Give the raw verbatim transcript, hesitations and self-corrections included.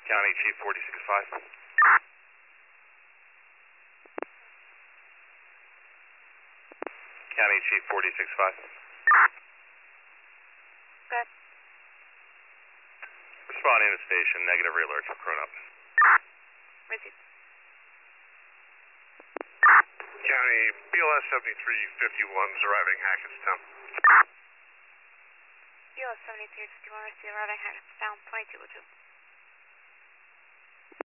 County Chief forty-six five. County Chief forty-six five. Good. Responding to station, negative re-alert for Crown up. Received. County B L S seventy-three fifty-one is arriving Hackettstown. B L S seventy-three fifty-one, receive arriving Hackettstown, twenty-two oh two.